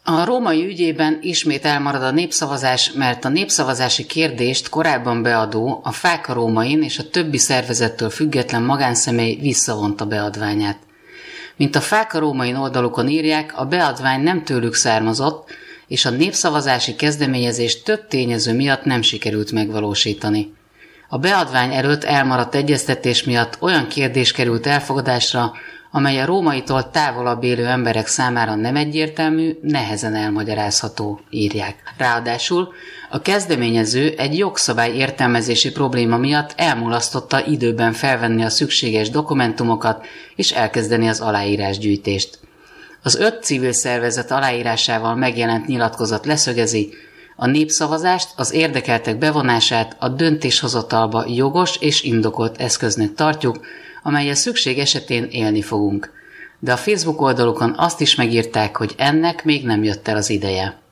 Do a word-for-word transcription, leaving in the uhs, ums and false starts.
A római ügyében ismét elmarad a népszavazás, mert a népszavazási kérdést korábban beadó, a Fáka Rómain és a többi szervezettől független magánszemély visszavonta beadványát. Mint a Fáka Rómain oldalukon írják, a beadvány nem tőlük származott, és a népszavazási kezdeményezést több tényező miatt nem sikerült megvalósítani. A beadvány előtt elmaradt egyeztetés miatt olyan kérdés került elfogadásra, amely a rómaitól távolabb élő emberek számára nem egyértelmű, nehezen elmagyarázható, írják. Ráadásul a kezdeményező egy jogszabály értelmezési probléma miatt elmulasztotta időben felvenni a szükséges dokumentumokat és elkezdeni az aláírásgyűjtést. Az öt civil szervezet aláírásával megjelent nyilatkozat leszögezi, a népszavazást, az érdekeltek bevonását a döntéshozatalba jogos és indokolt eszköznek tartjuk, amellyel szükség esetén élni fogunk. De a Facebook oldalukon azt is megírták, hogy ennek még nem jött el az ideje.